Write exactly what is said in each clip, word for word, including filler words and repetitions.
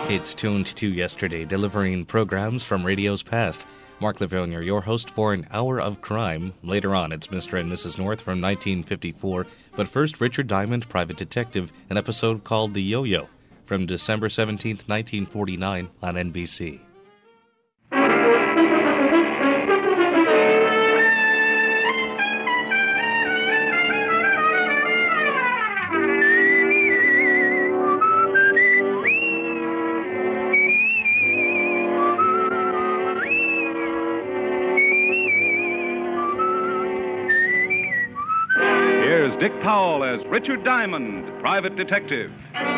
It's tuned to yesterday, delivering programs from radio's past. Mark Lavillier, your host for an hour of crime. Later on, it's Mister and Missus North from nineteen fifty-four. But first, Richard Diamond, Private Detective, an episode called The Yo-Yo from December seventeenth, nineteen forty-nine on N B C. Dick Powell as Richard Diamond, Private Detective.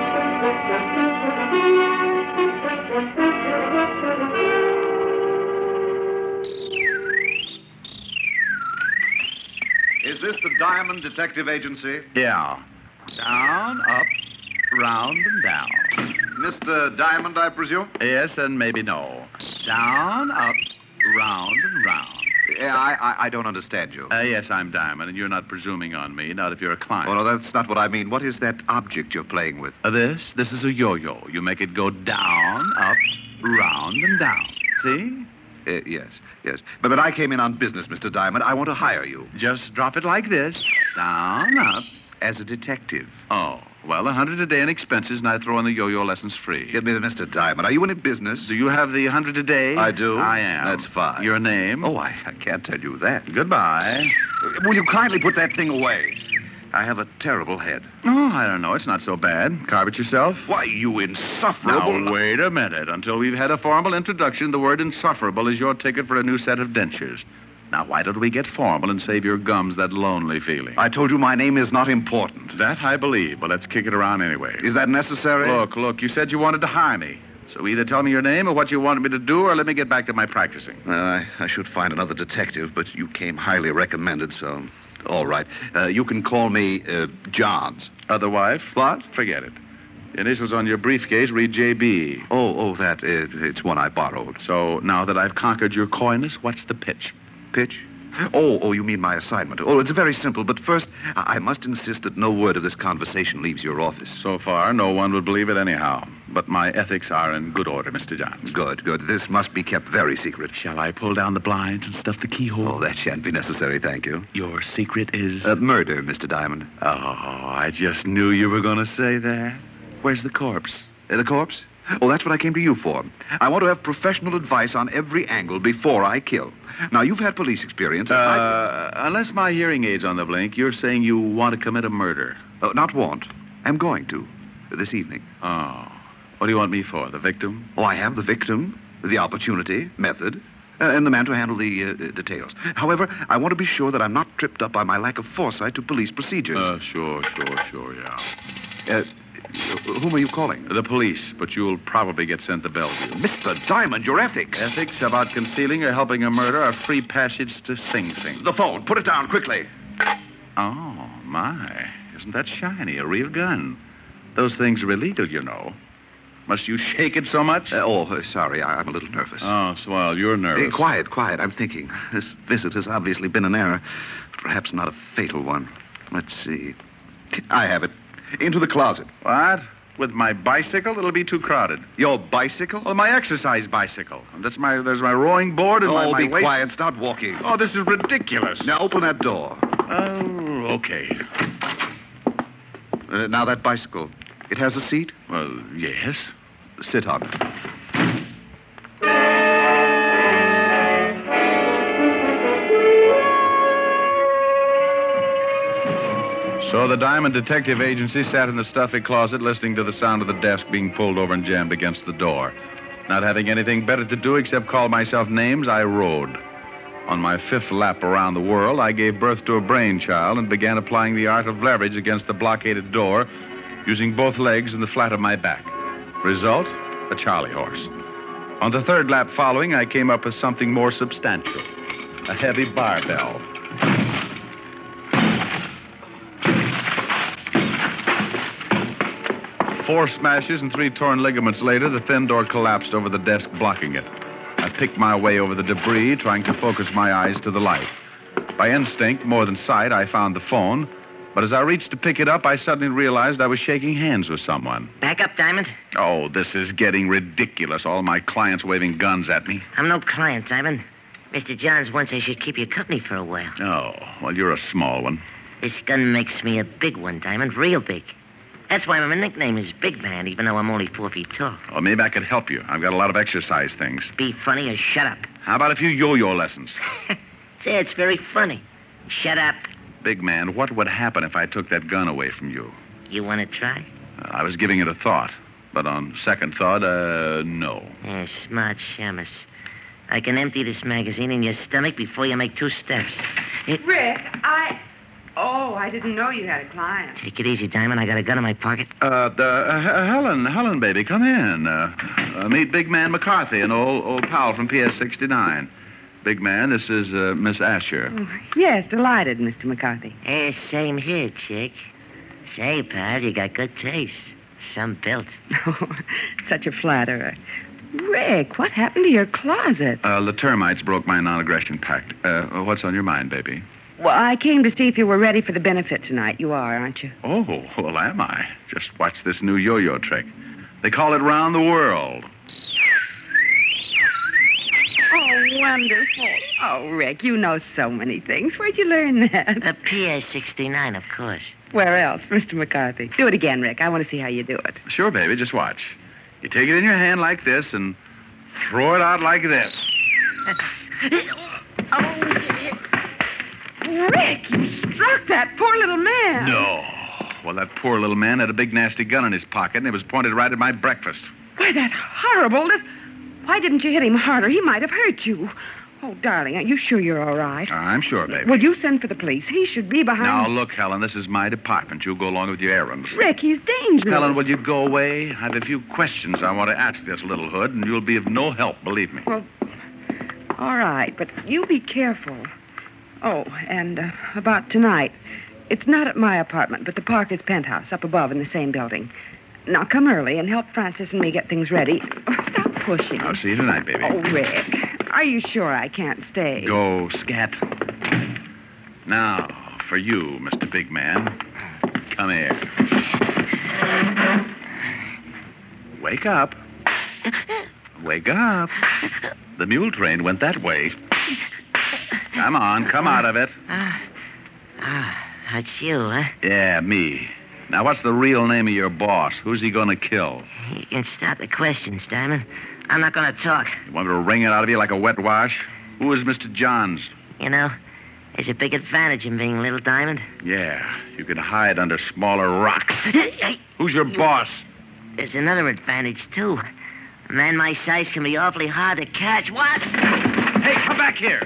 Is this the Diamond Detective Agency? Yeah. Down, up, round, and down. Mister Diamond, I presume? Yes, and maybe no. Down, up, round, and round. Yeah, I, I, I don't understand you. Uh, yes, I'm Diamond, and you're not presuming on me, not if you're a client. Oh, no, that's not what I mean. What is that object you're playing with? Uh, this? This is a yo-yo. You make it go down, up, round, and down. See? Uh, yes, yes. But, but I came in on business, Mister Diamond. I want to hire you. Just drop it like this. Down, up. As a detective. Oh, well, a hundred a day in expenses, and I throw in the yo-yo lessons free. Yeah, Mister Diamond, are you in business? Do you have the hundred a day? I do. I am. That's fine. Your name? Oh, I, I can't tell you that. Goodbye. Uh, will you kindly put that thing away? I have a terrible head. Oh, I don't know. It's not so bad. Carve it yourself. Why, you insufferable... Now, wait a minute. Until we've had a formal introduction, the word insufferable is your ticket for a new set of dentures. Now, why don't we get formal and save your gums that lonely feeling? I told you my name is not important. That I believe, but let's kick it around anyway. Is that necessary? Look, look, you said you wanted to hire me. So either tell me your name or what you wanted me to do, or let me get back to my practicing. Uh, I, I should find another detective, but you came highly recommended, so... All right. Uh, you can call me uh, Johns. Other wife? What? Forget it. The initials on your briefcase read J B. Oh, oh, that, uh, it's one I borrowed. So now that I've conquered your coyness, what's the pitch? Pitch? Oh, oh, you mean my assignment. Oh, it's very simple, but first, I I must insist that no word of this conversation leaves your office. So far, no one would believe it anyhow. But my ethics are in good order, Mister Johns. Good, good. This must be kept very secret. Shall I pull down the blinds and stuff the keyhole? Oh, that shan't be necessary, thank you. Your secret is... Uh, murder, Mister Diamond. Oh, I just knew you were going to say that. Where's the corpse? Uh, the corpse? Oh, that's what I came to you for. I want to have professional advice on every angle before I kill. Now, you've had police experience. Uh, I... unless my hearing aid's on the blink, you're saying you want to commit a murder. Uh, not want. I'm going to. This evening. Oh. What do you want me for, the victim? Oh, I have the victim, the opportunity, method, uh, and the man to handle the uh, details. However, I want to be sure that I'm not tripped up by my lack of foresight to police procedures. Uh, sure, sure, sure, yeah. Uh, whom are you calling? The police, but you'll probably get sent to Bellevue. Mister Diamond, your ethics. Ethics about concealing or helping a murder are free passage to Sing Sing. The phone. Put it down quickly. Oh, my. Isn't that shiny? A real gun. Those things are illegal, you know. Must you shake it so much? Uh, oh, uh, sorry. I, I'm a little nervous. Oh, swell. You're nervous. Uh, quiet, quiet. I'm thinking. This visit has obviously been an error. Perhaps not a fatal one. Let's see. I have it. Into the closet. What? With my bicycle? It'll be too crowded. Your bicycle? Well, my exercise bicycle. And that's my, there's my rowing board and oh, my, my be weight... quiet. Start walking. Oh, this is ridiculous. Now, open that door. Oh, okay. Uh, now, that bicycle. It has a seat? Well, yes. Sit on it. So the Diamond Detective Agency sat in the stuffy closet listening to the sound of the desk being pulled over and jammed against the door. Not having anything better to do except call myself names, I rode. On my fifth lap around the world, I gave birth to a brainchild and began applying the art of leverage against the blockaded door, using both legs and the flat of my back. Result, a Charlie horse. On the third lap following, I came up with something more substantial, a heavy barbell. Four smashes and three torn ligaments later, the thin door collapsed over the desk, blocking it. I picked my way over the debris, trying to focus my eyes to the light. By instinct, more than sight, I found the phone, But as I reached to pick it up, I suddenly realized I was shaking hands with someone. Back up, Diamond. Oh, this is getting ridiculous. All my clients waving guns at me. I'm no client, Diamond. Mister Johns wants I should keep you company for a while. Oh, well, you're a small one. This gun makes me a big one, Diamond. Real big. That's why my nickname is Big Man, even though I'm only four feet tall. Well, maybe I could help you. I've got a lot of exercise things. Be funny or shut up. How about a few yo-yo lessons? Say, it's very funny. Shut up. Big Man, what would happen if I took that gun away from you? You want to try? Uh, I was giving it a thought. But on second thought, uh, no. Yeah, smart Shamus. I can empty this magazine in your stomach before you make two steps. It... Rick, I... Oh, I didn't know you had a client. Take it easy, Diamond. I got a gun in my pocket. Uh, the, uh Helen, Helen, baby, come in. Uh, uh, meet Big Man McCarthy, an old, old pal from P S sixty-nine. Big Man, this is uh, Miss Asher. Oh, yes, delighted, Mister McCarthy. Eh, same here, chick. Say, pal, you got good taste. Some built. Oh, such a flatterer. Rick, what happened to your closet? Uh, the termites broke my non-aggression pact. Uh, what's on your mind, baby? Well, I came to see if you were ready for the benefit tonight. You are, aren't you? Oh, well, am I? Just watch this new yo-yo trick. They call it round the world. Oh, wonderful. Oh, Rick, you know so many things. Where'd you learn that? The P S sixty-nine, of course. Where else, Mister McCarthy? Do it again, Rick. I want to see how you do it. Sure, baby, just watch. You take it in your hand like this and throw it out like this. Rick, you struck that poor little man. No. Well, that poor little man had a big, nasty gun in his pocket, and it was pointed right at my breakfast. Why, that horrible... That... Why didn't you hit him harder? He might have hurt you. Oh, darling, are you sure you're all right? I'm sure, baby. Will you send for the police? He should be behind... Now, look, Helen, this is my department. You go along with your errands. Rick, he's dangerous. Helen, will you go away? I have a few questions I want to ask this little hood, and you'll be of no help, believe me. Well, all right, but you be careful. Oh, and uh, about tonight. It's not at my apartment, but the Parker's penthouse up above in the same building. Now, come early and help Francis and me get things ready. Stop pushing. I'll see you tonight, baby. Oh, Rick, are you sure I can't stay? Go, scat. Now, for you, Mister Big Man. Come here. Wake up. Wake up. The mule train went that way. Come on, come out of it. Ah, ah, that's you, huh? Yeah, me. Now, what's the real name of your boss? Who's he going to kill? You can stop the questions, Diamond. I'm not going to talk. You want me to wring it out of you like a wet wash? Who is Mister Johns? You know, there's a big advantage in being Little Diamond. Yeah, you can hide under smaller rocks. Who's your boss? There's another advantage, too. A man my size can be awfully hard to catch. What? Hey, come back here.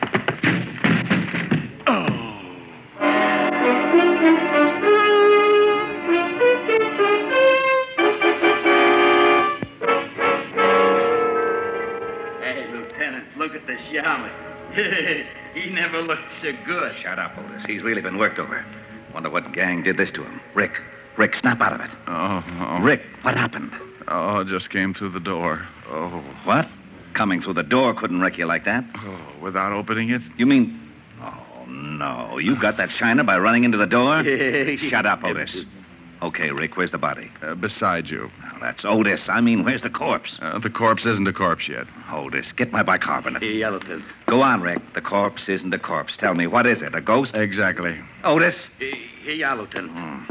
Look at the shaman. He never looked so good. Shut up, Otis. He's really been worked over. Wonder what gang did this to him. Rick. Rick, snap out of it. Oh, oh. Rick, what happened? Oh, just came through the door. Oh, what? Coming through the door couldn't wreck you like that? Oh, without opening it? You mean... Oh, no. You got that shiner by running into the door? Shut up, Otis. Okay, Rick, where's the body? Uh, beside you. Now, that's Otis. I mean, where's the corpse? Uh, the corpse isn't a corpse yet. Otis, get my bicarbonate. Hey, Yellowtail. Go on, Rick. The corpse isn't a corpse. Tell me, what is it, a ghost? Exactly. Otis? Hey, hey Yellowtail. Hmm.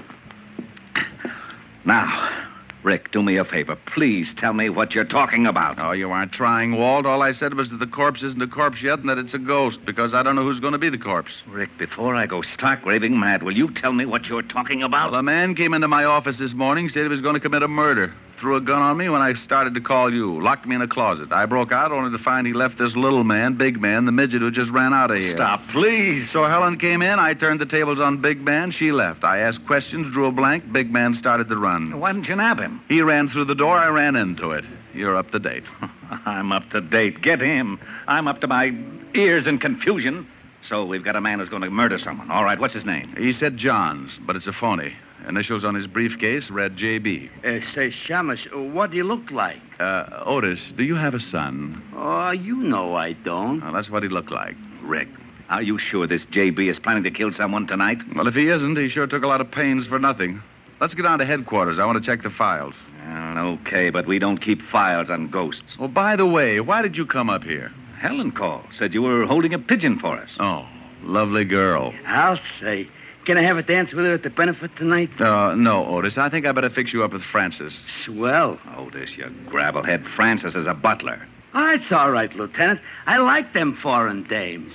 Now, Rick, do me a favor. Please tell me what you're talking about. Oh, you aren't trying, Walt. All I said was that the corpse isn't a corpse yet and that it's a ghost, because I don't know who's going to be the corpse. Rick, before I go stark raving mad, will you tell me what you're talking about? Well, a man came into my office this morning, said he was going to commit a murder. Threw a gun on me when I started to call you. Locked me in a closet. I broke out only to find he left this little man, Big Man, the midget who just ran out of here. Stop, please. So Helen came in. I turned the tables on Big Man. She left. I asked questions, drew a blank. Big Man started to run. Why didn't you nab him? He ran through the door. I ran into it. You're up to date. I'm up to date. Get him. I'm up to my ears in confusion. So we've got a man who's going to murder someone. All right, what's his name? He said Johns, but it's a phony. Initials on his briefcase read J B. Uh, say, Shamus, what do you look like? Uh, Otis, do you have a son? Oh, you know I don't. Well, that's what he looked like. Rick, Are you sure this J B is planning to kill someone tonight? Well, if he isn't, he sure took a lot of pains for nothing. Let's get on to headquarters. I want to check the files. Well, okay, but we don't keep files on ghosts. Oh, by the way, why did you come up here? Helen called. Said you were holding a pigeon for us. Oh, lovely girl. I'll say. Can I have a dance with her at the benefit tonight? Uh, no, Otis. I think I better fix you up with Francis. Swell. Otis, you gravelhead. Francis is a butler. Oh, it's all right, Lieutenant. I like them foreign dames.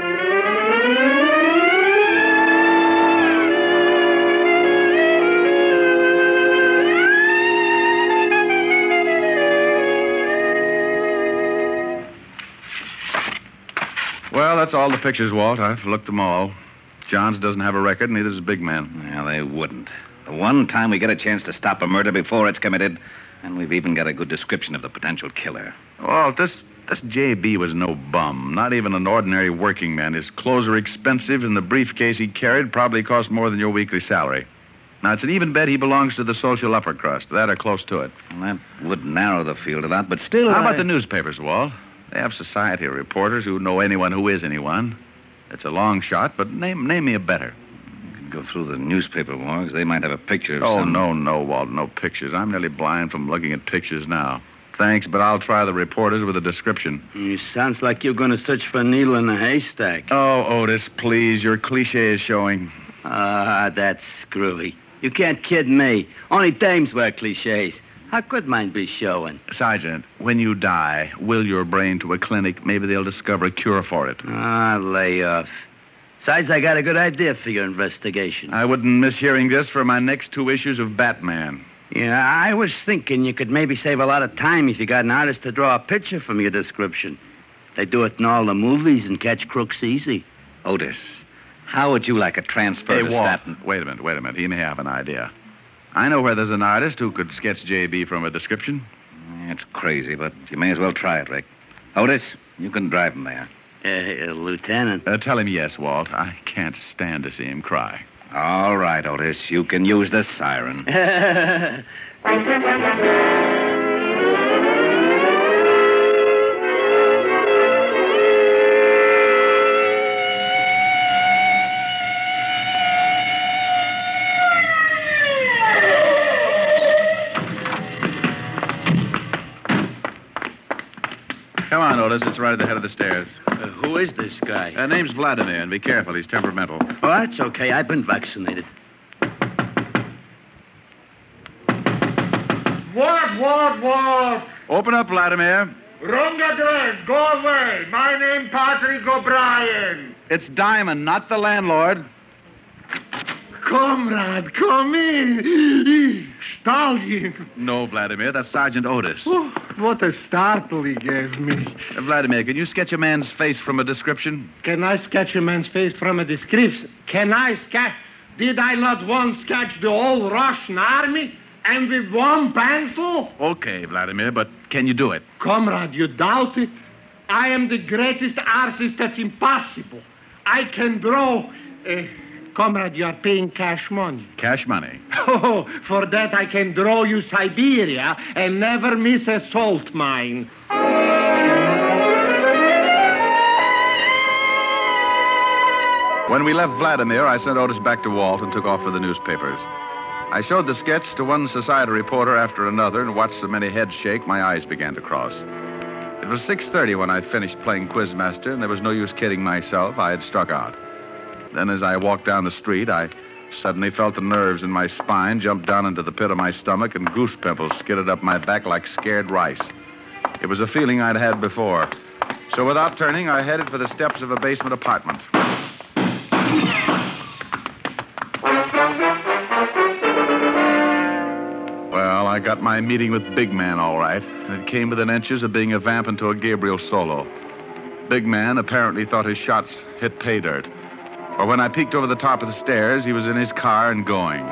Well, that's all the pictures, Walt. I've looked them all. Johns doesn't have a record, neither does Big Man. Well, they wouldn't. The one time we get a chance to stop a murder before it's committed, and we've even got a good description of the potential killer. Walt, this this J B was no bum. Not even an ordinary working man. His clothes are expensive, and the briefcase he carried probably cost more than your weekly salary. Now, it's an even bet he belongs to the social upper crust. That or close to it. Well, that would narrow the field a lot, but still... How I... about the newspapers, Walt? They have society reporters who know anyone who is anyone. It's a long shot, but name name me a better. You can go through the newspaper morgues. They might have a picture of Oh, some... no, no, Walt, no pictures. I'm nearly blind from looking at pictures now. Thanks, but I'll try the reporters with a description. You sounds like you're going to search for a needle in a haystack. Oh, Otis, please. Your cliche is showing. Ah, that's screwy. You can't kid me. Only dames wear cliches. How could mine be showing? Sergeant, when you die, will your brain to a clinic. Maybe they'll discover a cure for it. Ah, lay off. Besides, I got a good idea for your investigation. I wouldn't miss hearing this for my next two issues of Batman. Yeah, I was thinking you could maybe save a lot of time if you got an artist to draw a picture from your description. They do it in all the movies and catch crooks easy. Otis, how would you like a transfer Hey, to Walt, Staten? wait a minute, wait a minute. He may have an idea. I know where there's an artist who could sketch J B from a description. It's crazy, but you may as well try it, Rick. Otis, you can drive him there. Uh, Lieutenant. Uh, tell him yes, Walt. I can't stand to see him cry. All right, Otis, you can use the siren. Come on, Otis. It's right at the head of the stairs. Uh, who is this guy? Uh, name's Vladimir, and be careful. He's temperamental. Oh, that's okay. I've been vaccinated. What, what, what? Open up, Vladimir. Wrong address. Go away. My name Patrick O'Brien. It's Diamond, not the landlord. Comrade, come in. Stallion. No, Vladimir. That's Sergeant Otis. Oh, what a startle he gave me. Uh, Vladimir, can you sketch a man's face from a description? Can I sketch a man's face from a description? Can I sketch? Did I not once sketch the whole Russian army? And with one pencil? Okay, Vladimir, but can you do it? Comrade, you doubt it? I am the greatest artist that's impossible. I can draw... Uh, comrade, you are paying cash money. Cash money. Oh, for that I can draw you Siberia and never miss a salt mine. When we left Vladimir, I sent Otis back to Walt and took off for the newspapers. I showed the sketch to one society reporter after another and watched so many heads shake, my eyes began to cross. It was six thirty when I finished playing Quizmaster, and there was no use kidding myself. I had struck out. Then as I walked down the street, I suddenly felt the nerves in my spine jump down into the pit of my stomach, and goose pimples skidded up my back like scared rice. It was a feeling I'd had before. So without turning, I headed for the steps of a basement apartment. Well, I got my meeting with Big Man all right. It came within inches of being a vamp into a Gabriel solo. Big Man apparently thought his shots hit pay dirt. For when I peeked over the top of the stairs, he was in his car and going.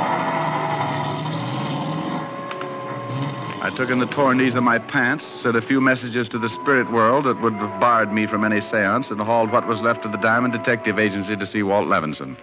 I took in the torn knees of my pants, sent a few messages to the spirit world that would have barred me from any seance, and hauled what was left of the Diamond Detective Agency to see Walt Levinson.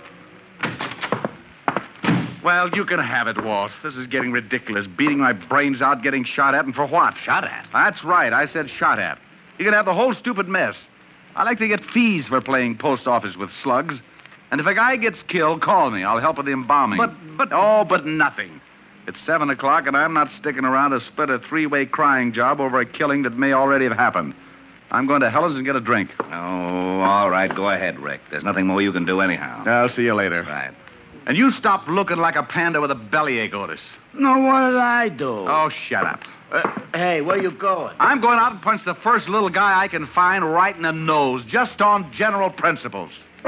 Well, you can have it, Walt. This is getting ridiculous. Beating my brains out, getting shot at, and for what? Shot at? That's right. I said shot at. You can have the whole stupid mess. I like to get fees for playing post office with slugs. And if a guy gets killed, call me. I'll help with the embalming. But, but... Oh, but nothing. It's seven o'clock, and I'm not sticking around to split a three-way crying job over a killing that may already have happened. I'm going to Helen's and get a drink. Oh, all right. Go ahead, Rick. There's nothing more you can do anyhow. I'll see you later. Right. And you stop looking like a panda with a bellyache, Otis. No, what did I do? Oh, shut up. Uh, hey, where you going? I'm going out and punch the first little guy I can find right in the nose, just on general principles.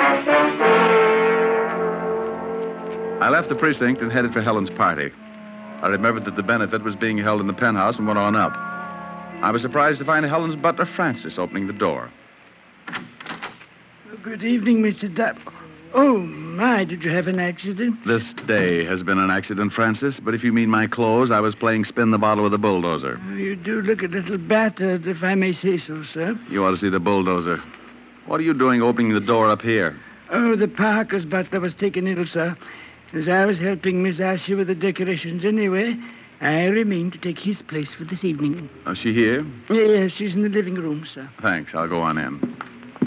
I left the precinct and headed for Helen's party. I remembered that the benefit was being held in the penthouse and went on up. I was surprised to find Helen's butler, Francis, opening the door. Good evening, Mister Dup. Oh, my, did you have an accident? This day has been an accident, Francis, but if you mean my clothes, I was playing spin the bottle with a bulldozer. Oh, you do look a little battered, if I may say so, sir. You ought to see the bulldozer. What are you doing opening the door up here? Oh, the Parker's butler was taken ill, sir. As I was helping Miss Asher with the decorations anyway, I remained to take his place for this evening. Is she here? Yes, she's in the living room, sir. Thanks. I'll go on in.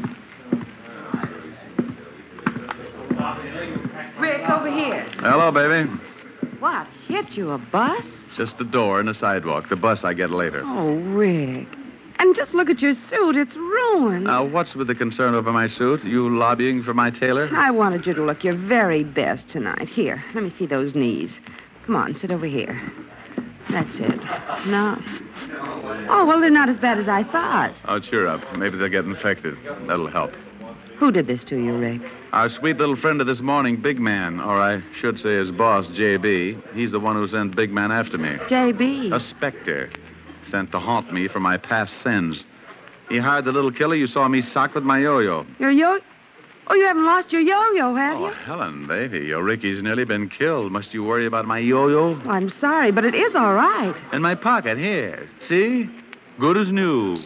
Rick, over here. Hello, baby. What? Hit you a bus? Just a door and a sidewalk. The bus I get later. Oh, Rick. And just look at your suit. It's ruined. Now, what's with the concern over my suit? You lobbying for my tailor? I wanted you to look your very best tonight. Here, let me see those knees. Come on, sit over here. That's it. No. Oh, well, they're not as bad as I thought. Oh, cheer up. Maybe they'll get infected. That'll help. Who did this to you, Rick? Our sweet little friend of this morning, Big Man, or I should say his boss, J B. He's the one who sent Big Man after me. J B? A specter. Sent to haunt me for my past sins. He hired the little killer you saw me sock with my yo-yo. Your yo... Oh, you haven't lost your yo-yo, have you? Oh, Helen, baby, your Ricky's nearly been killed. Must you worry about my yo-yo? Well, I'm sorry, but it is all right. In my pocket, here. See? Good as new.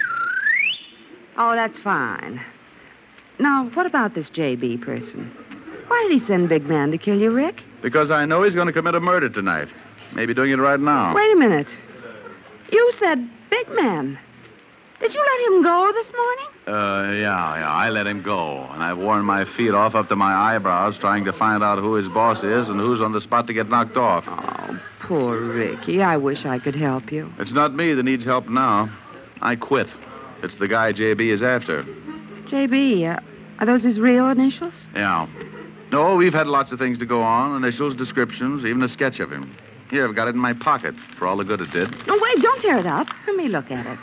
Oh, that's fine. Now, what about this J B person? Why did he send Big Man to kill you, Rick? Because I know he's going to commit a murder tonight. Maybe doing it right now. Wait a minute. You said Big Man. Did you let him go this morning? Uh, yeah, yeah, I let him go. And I've worn my feet off up to my eyebrows trying to find out who his boss is and who's on the spot to get knocked off. Oh, poor Ricky. I wish I could help you. It's not me that needs help now. I quit. It's the guy J B is after. J B, uh, are those his real initials? Yeah. No, we've had lots of things to go on. Initials, descriptions, even a sketch of him. Here, I've got it in my pocket for all the good it did. Oh, wait, don't tear it up. Let me look at it.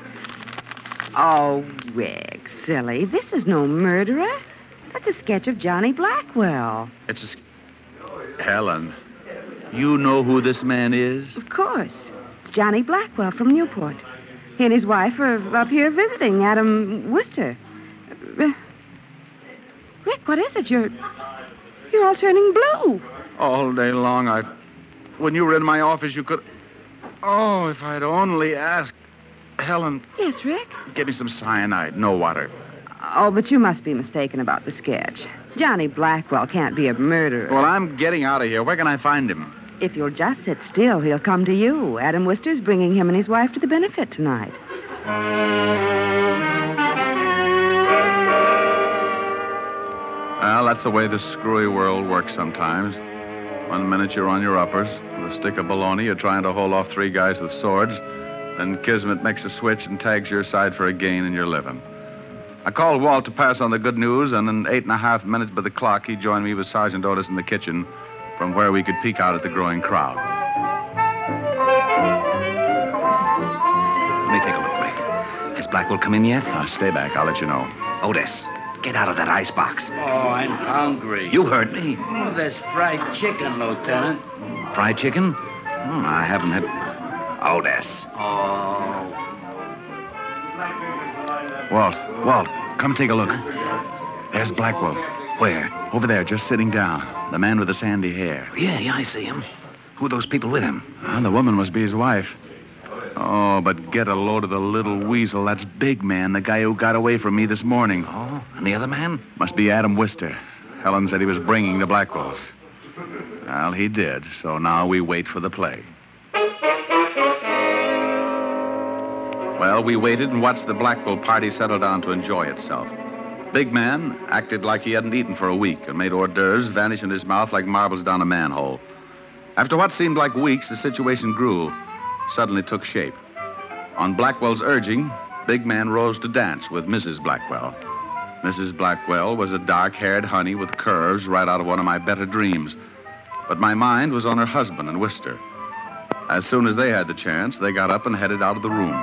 Oh, Rick, silly. This is no murderer. That's a sketch of Johnny Blackwell. It's a... Sk- Helen, you know who this man is? Of course. It's Johnny Blackwell from Newport. He and his wife are up here visiting Adam Worcester. Uh, Rick, what is it? You're... You're all turning blue. All day long, I... When you were in my office, you could... Oh, if I'd only asked... Helen... Yes, Rick? Give me some cyanide, no water. Oh, but you must be mistaken about the sketch. Johnny Blackwell can't be a murderer. Well, I'm getting out of here. Where can I find him? If you'll just sit still, he'll come to you. Adam Worcester's bringing him and his wife to the benefit tonight. Well, that's the way this screwy world works sometimes. One minute you're on your uppers. With a stick of bologna, you're trying to hold off three guys with swords. Then Kismet makes a switch and tags your side for a gain and you're living. I called Walt to pass on the good news, and in eight and a half minutes by the clock, he joined me with Sergeant Otis in the kitchen, from where we could peek out at the growing crowd. Let me take a look, Rick. Has Blackwell come in yet? Now, stay back. I'll let you know. Otis, get out of that icebox. Oh, I'm hungry. You heard me. Oh, there's fried chicken, Lieutenant. Fried chicken? Hmm, I haven't had... Otis. Oh. Walt, Walt, come take a look. There's Blackwell. Where? Over there, just sitting down. The man with the sandy hair. Yeah, yeah, I see him. Who are those people with him? Well, the woman must be his wife. Oh, but get a load of the little weasel. That's Big Man, the guy who got away from me this morning. Oh, and the other man? Must be Adam Worcester. Helen said he was bringing the Blackwells. Well, he did, so now we wait for the play. Well, we waited and watched the Blackwell party settle down to enjoy itself. Big Man acted like he hadn't eaten for a week and made hors d'oeuvres vanish in his mouth like marbles down a manhole. After what seemed like weeks, the situation grew, suddenly took shape. On Blackwell's urging, Big Man rose to dance with Missus Blackwell. Missus Blackwell was a dark-haired honey with curves right out of one of my better dreams. But my mind was on her husband and Wister. As soon as they had the chance, they got up and headed out of the room.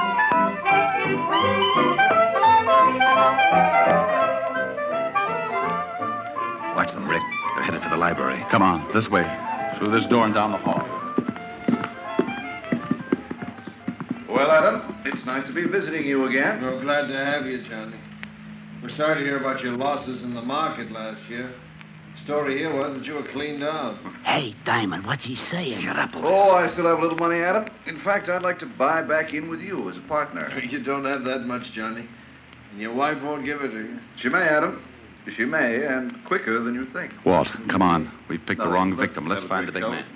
Watch them, Rick. They're headed for the library. Come on, this way. Through this door and down the hall. Well, Adam, it's nice to be visiting you again. We're glad to have you, Johnny. We're sorry to hear about your losses in the market last year. The story here was that you were cleaned out. Hey, Diamond, what's he saying? Shut up, Louis. Oh, I still have a little money, Adam. In fact, I'd like to buy back in with you as a partner. You don't have that much, Johnny. And your wife won't give it to you. She may, Adam. She may, and quicker than you think. Walt, come on. We picked the wrong victim. Let's find the big man.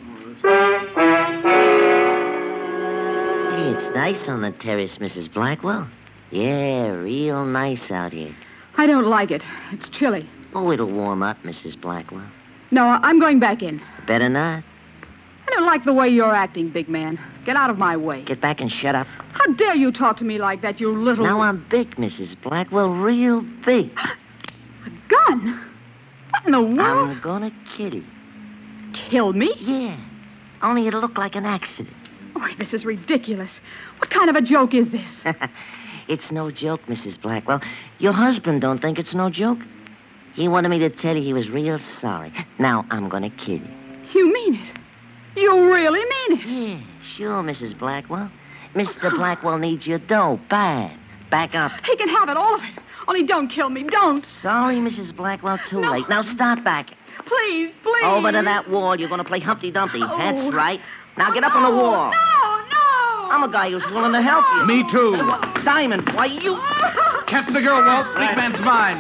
Hey, it's nice on the terrace, Missus Blackwell. Yeah, real nice out here. I don't like it. It's chilly. Oh, it'll warm up, Missus Blackwell. No, I'm going back in. Better not. I don't like the way you're acting, big man. Get out of my way. Get back and shut up. How dare you talk to me like that, you little... Now I'm big, Missus Blackwell, real big. A gun? What in the world? I'm gonna kill you. Kill me? Yeah. Only it'll look like an accident. Oh, this is ridiculous. What kind of a joke is this? It's no joke, Missus Blackwell. Your husband don't think it's no joke. He wanted me to tell you he was real sorry. Now I'm gonna kill you. You mean it? You really mean it? Yeah, sure, Missus Blackwell. Mister Blackwell needs your dough bad. Back up. He can have it, all of it. Only don't kill me, don't. Sorry, Missus Blackwell, too No. late. Now start back. Please, please. Over to that wall. You're gonna play Humpty Dumpty. Oh. That's right. Now get up on the wall. No, no. I'm a guy who's willing to help you. Me too. Hey, what? Diamond, why you... Catch the girl, Walt. Big man's mine.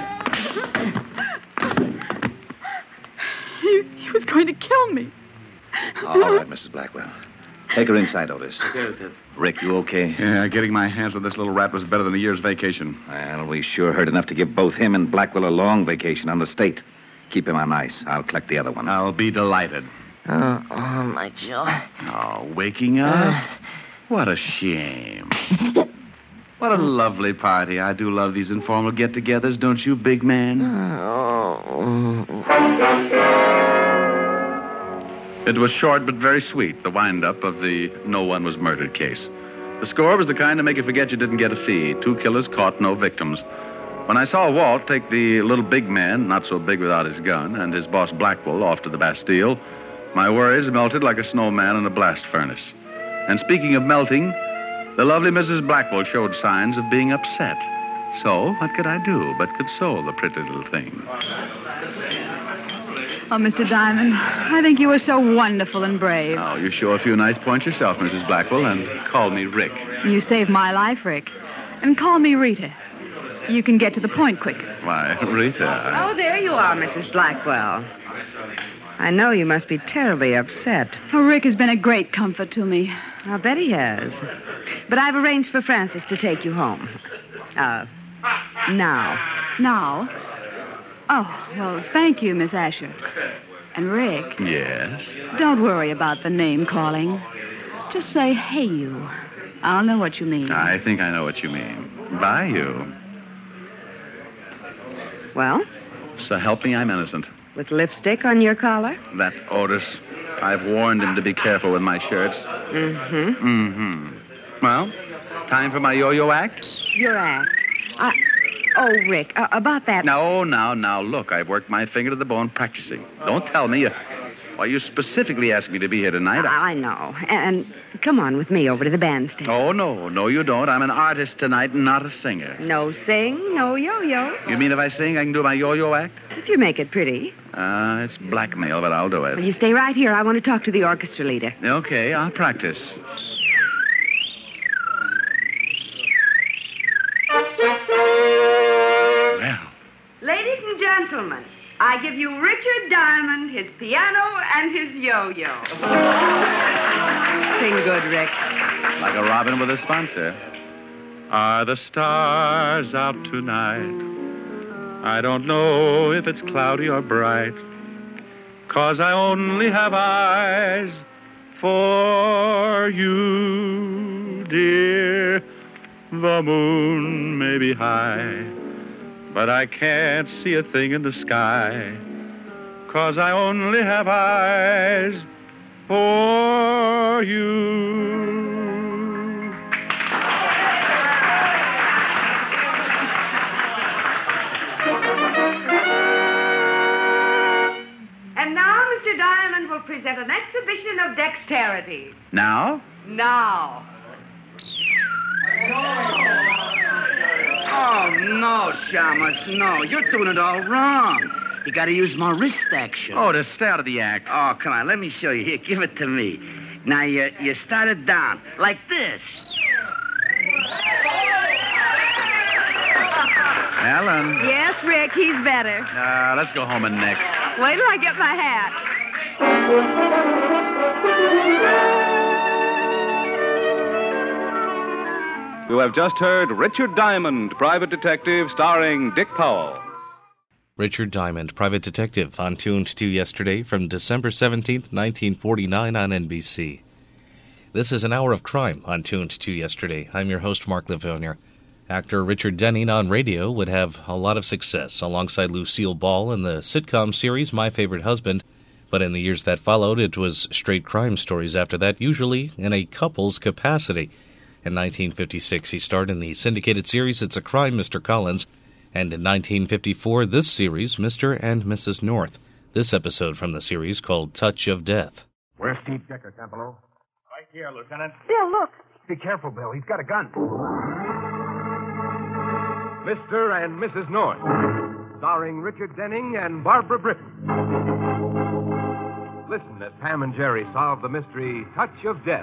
He, he was going to kill me. All right, Missus Blackwell. Take her inside, Otis. Rick, you okay? Yeah, getting my hands on this little rat was better than a year's vacation. Well, we sure heard enough to give both him and Blackwell a long vacation on the state. Keep him on ice. I'll collect the other one. I'll be delighted. Oh, oh, my jaw. Oh, waking up? What a shame. What a lovely party. I do love these informal get-togethers, don't you, big man? Oh. It was short but very sweet, the wind-up of the no one was murdered case. The score was the kind to make you forget you didn't get a fee. Two killers caught, no victims. When I saw Walt take the little big man, not so big without his gun, and his boss Blackwell off to the Bastille, my worries melted like a snowman in a blast furnace. And speaking of melting, the lovely Missus Blackwell showed signs of being upset. So, what could I do but console the pretty little thing? Oh, Mister Diamond, I think you were so wonderful and brave. Oh, you show a few nice points yourself, Missus Blackwell, and call me Rick. You saved my life, Rick. And call me Rita. You can get to the point quick. Why, Rita. Oh, there you are, Missus Blackwell. I know you must be terribly upset. Oh, Rick has been a great comfort to me. I'll bet he has. But I've arranged for Francis to take you home. Uh, now. Now? Oh, well, thank you, Miss Asher. And Rick, Yes? don't worry about the name calling. Just say, hey, you. I'll know what you mean. I think I know what you mean. By you. Well, So help me, I'm innocent. with lipstick on your collar? That Otis. I've warned him to be careful with my shirts. Mm-hmm. Mm-hmm. Well, time for my yo-yo act? Your act. I... Oh, Rick, uh, about that... No, now, now, look, I've worked my finger to the bone practicing. Don't tell me. Uh, why, you specifically asked me to be here tonight. I... I know. And come on with me over to the bandstand. Oh, no, no, you don't. I'm an artist tonight, not a singer. No sing, no yo-yo. You mean if I sing, I can do my yo-yo act? If you make it pretty. Uh, it's blackmail, but I'll do Well, it. you stay right here. I want to talk to the orchestra leader. Okay, I'll practice. Well, Ladies and gentlemen, I give you Richard Diamond, his piano, and his yo-yo. Sing good, Rick. like a robin with a sponsor. Are the stars out tonight? I don't know if it's cloudy or bright, 'cause I only have eyes for you, dear. The moon may be high, but I can't see a thing in the sky, 'cause I only have eyes for you. And now Mister Diamond will present an exhibition of dexterity. Now? Now. Oh, no, Shamus, no. You're doing it all wrong. You got to use more wrist action. Oh, to stay out of the act. Oh, come on, let me show you. Here, give it to me. Now, you, you start it down, like this. Ellen. Yes, Rick, he's better. Uh, let's go home and Nick. Wait till I get my hat. You have just heard Richard Diamond, Private Detective, starring Dick Powell. Richard Diamond, Private Detective, on Tuned to Yesterday from December seventeenth, nineteen forty-nine on N B C. This is an hour of crime on Tuned to Yesterday. I'm your host, Mark Livonia. Actor Richard Denning on radio would have a lot of success alongside Lucille Ball in the sitcom series My Favorite Husband, but in the years that followed, it was straight crime stories after that, usually in a couple's capacity. In nineteen fifty-six, he starred in the syndicated series It's a Crime, Mister Collins, and in nineteen fifty-four, this series, Mister and Missus North. This episode from the series called Touch of Death. Where's Steve Decker, Campolo? Right here, Lieutenant. Bill, look. Be careful, Bill. He's got a gun. Mister and Missus North, starring Richard Denning and Barbara Britton. Listen as Pam and Jerry solve the mystery Touch of Death.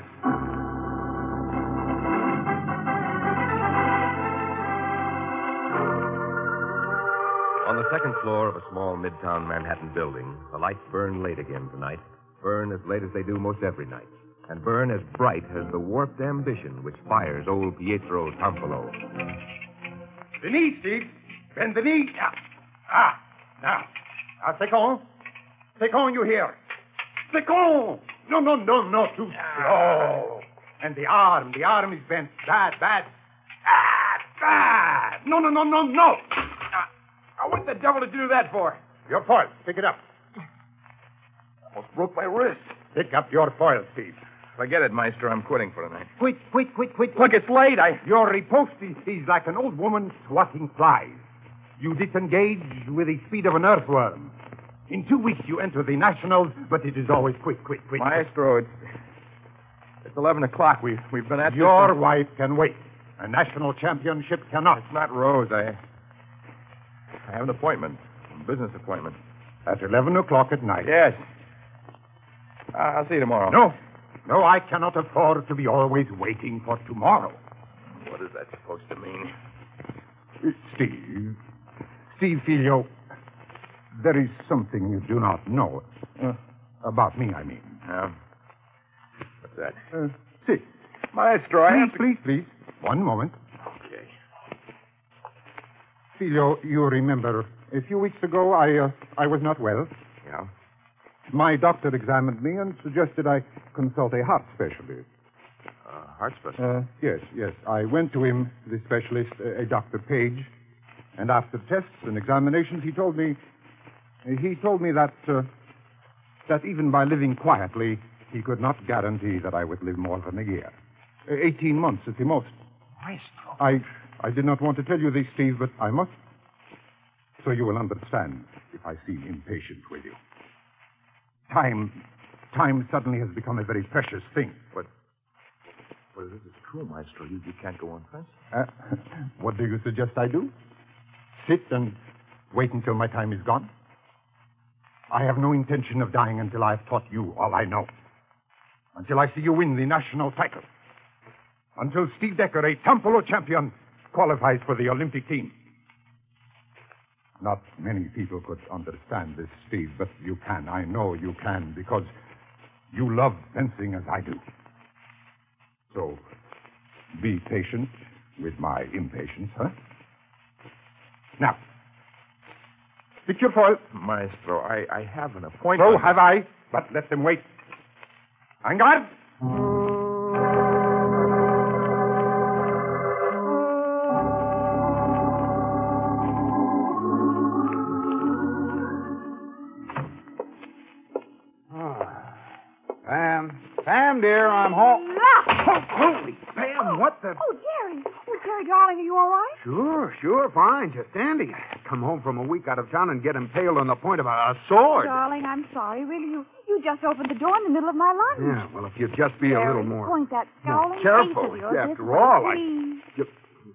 On the second floor of a small midtown Manhattan building, the lights burn late again tonight. Burn as late as they do most every night. And burn as bright as the warped ambition which fires old Pietro Tampolo. The knee, Steve. Bend the knee. Ah. Ah. Now. Now, c'est con. C'est con, you hear. C'est con. No, no, no, no. Too slow. And the arm. The arm is bent. Bad, bad. Ah, bad. No, no, no, no, no. Ah. Now, what the devil did you do that for? Your foil. Pick it up. Almost broke my wrist. Pick up your foil, Steve. Forget it, Maestro. I'm quitting for tonight. Quit, quit, quit, quit. Look, it's late. I... Your riposte is, is like an old woman swatting flies. You disengage with the speed of an earthworm. In two weeks, you enter the Nationals, but it is always quick, quick, quick. Maestro, it's... It's eleven o'clock. We've, we've been at Your this... wife can wait. A national championship cannot. It's not Rose. I... I have an appointment. A business appointment. At eleven o'clock at night. Yes. Uh, I'll see you tomorrow. No. No, I cannot afford to be always waiting for tomorrow. What is that supposed to mean? Steve. Steve Filio, there is something you do not know. Uh, about me, I mean. Yeah. What's that? Uh, see. Maestro, I please, have to... please, please. One moment. Okay. Filio, you remember, a few weeks ago I, uh, I was not well. Yeah? My doctor examined me and suggested I consult a heart specialist. Uh, heart specialist? Uh, yes, yes. I went to him, the specialist, uh, a Doctor Page, and after tests and examinations, he told me, he told me that, uh, that even by living quietly, he could not guarantee that I would live more than a year. Uh, Eighteen months at the most. Maestro. I, I did not want to tell you this, Steve, but I must. So you will understand if I seem impatient with you. Time, time suddenly has become a very precious thing. But, well, this is true, Maestro. You, you can't go on first. Uh, what do you suggest I do? Sit and wait until my time is gone? I have no intention of dying until I've taught you all I know. Until I see you win the national title. Until Steve Decker, a Tampolo champion, qualifies for the Olympic team. Not many people could understand this, Steve, but you can. I know you can, because you love fencing as I do. So, be patient with my impatience, huh? Now, Be careful. Maestro, I, I have an appointment. So have I, but let them wait. En garde! Pam, Pam, dear, I'm home. Look! Holy, Pam, what the... Oh, Jerry. Oh, Jerry, darling, are you all right? Sure, sure, fine, just dandy. I come home from a week out of town and get impaled on the point of a, a sword. Darling, I'm sorry. Really, you, you just opened the door in the middle of my lunch. Yeah, well, if you'd just be Jerry, a little more... point that scowling careful. face of yours After this way, all, I... please. You...